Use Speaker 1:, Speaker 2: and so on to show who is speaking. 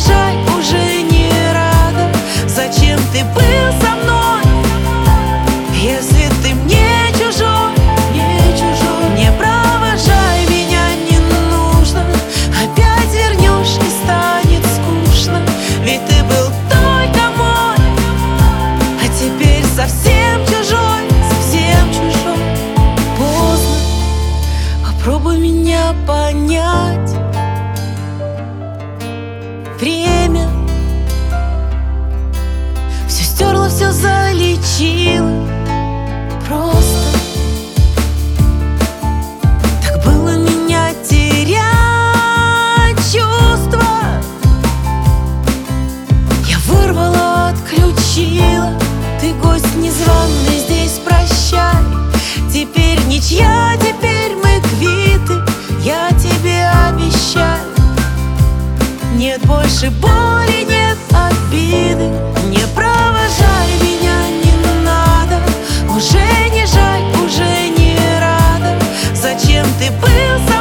Speaker 1: провожай, уже не рада. Зачем ты был со мной, если ты мне чужой, не провожай, меня не нужно. Опять вернешь и станет скучно, ведь ты был только мой, а теперь совсем чужой, совсем чужой. Поздно, попробуй меня понять. Время все стерло, все залечило. Просто так было меня терять чувства. Я вырвала, отключила. Ты гость незваный здесь, прощай. Теперь ничья, теперь мы квиты. Я тебе обещаю, нет больше боли, нет обиды. Не провожай, меня не надо. Уже не жаль, уже не рада. Зачем ты был со